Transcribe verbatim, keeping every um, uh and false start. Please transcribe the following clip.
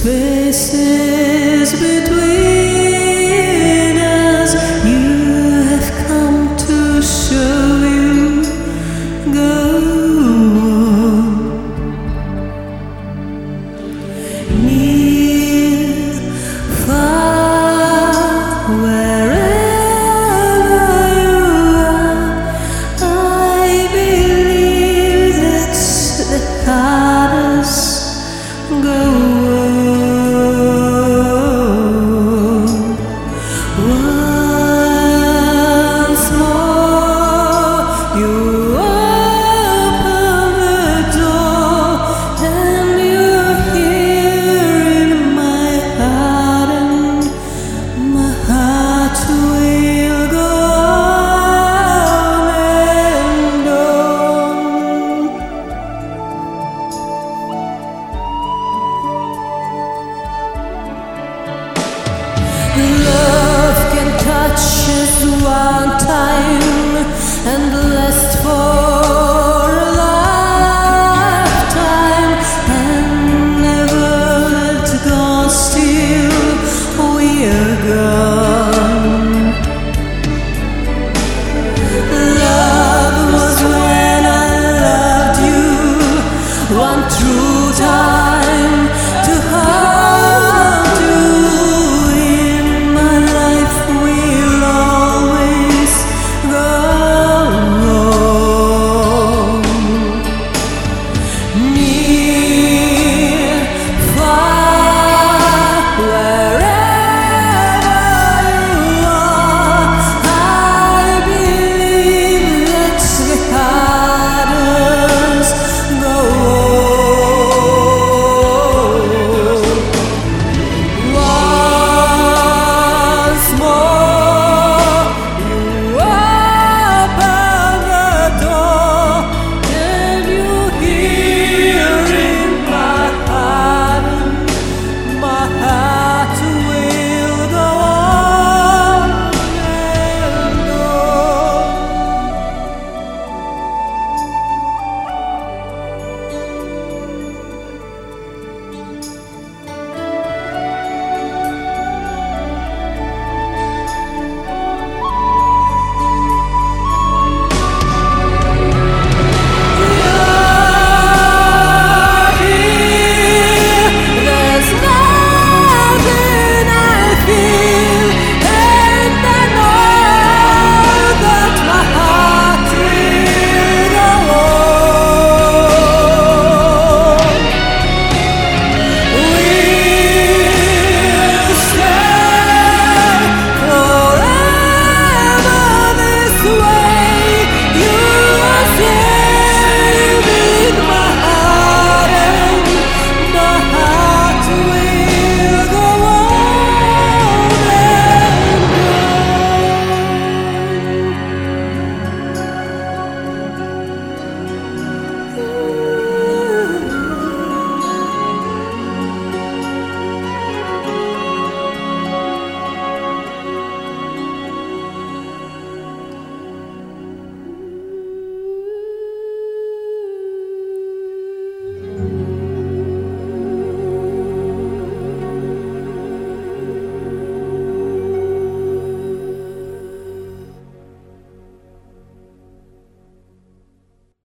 spaces between us, you have come to show you go on. Near, far, wherever you are, I believe that's the hardest. Go on. Once more you open the door, and you're here in my heart, and my heart will go on and on. Love can touch us one time.